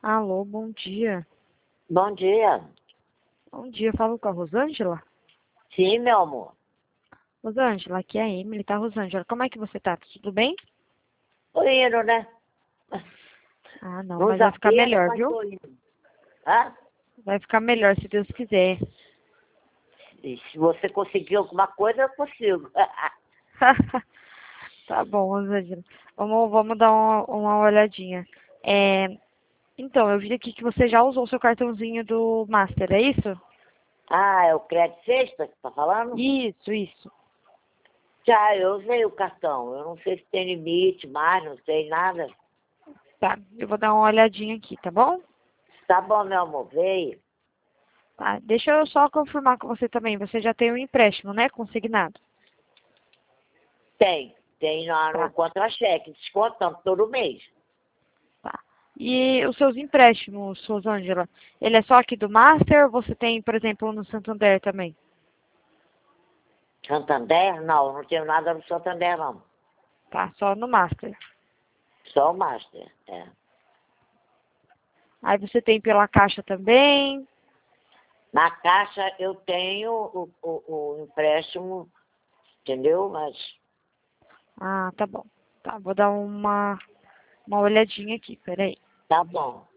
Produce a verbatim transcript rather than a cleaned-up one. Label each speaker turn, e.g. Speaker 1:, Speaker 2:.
Speaker 1: Alô, bom dia.
Speaker 2: Bom dia.
Speaker 1: Bom dia, falo com a Rosângela?
Speaker 2: Sim, meu amor.
Speaker 1: Rosângela, aqui é a Emily, tá, Rosângela? Como é que você tá? Tudo bem?
Speaker 2: Tô indo, né?
Speaker 1: Ah, não,
Speaker 2: Nos
Speaker 1: mas vai ficar
Speaker 2: apertos,
Speaker 1: melhor,
Speaker 2: mas
Speaker 1: viu?
Speaker 2: tô indo. Hã?
Speaker 1: Vai ficar melhor, se Deus quiser.
Speaker 2: E se você conseguir alguma coisa, eu consigo.
Speaker 1: Tá bom, Rosângela. Vamos, vamos dar uma, uma olhadinha. É, então, eu vi aqui que você já usou seu cartãozinho do Master, é isso?
Speaker 2: Ah, é o crédito sexta que tá falando?
Speaker 1: Isso, isso.
Speaker 2: Já, eu usei o cartão. Eu não sei se tem limite mais, não sei nada.
Speaker 1: Tá, eu vou dar uma olhadinha aqui, tá bom?
Speaker 2: Tá bom, meu amor, veio.
Speaker 1: Tá, deixa eu só confirmar com você também. Você já tem um empréstimo, né? Consignado.
Speaker 2: Tem. Tem lá no
Speaker 1: Tá,
Speaker 2: contra-cheque, descontando todo mês.
Speaker 1: tá. E os seus empréstimos, Rosângela, ele é só aqui do Master ou você tem, por exemplo, no Santander também?
Speaker 2: Santander? Não, não tenho nada no Santander, não.
Speaker 1: Tá, só no Master.
Speaker 2: Só o Master, é.
Speaker 1: Aí você tem pela Caixa também.
Speaker 2: Na Caixa eu tenho o, o, o empréstimo, entendeu? Mas
Speaker 1: Ah, tá bom. Tá, vou dar uma, uma olhadinha aqui, peraí.
Speaker 2: tá bom.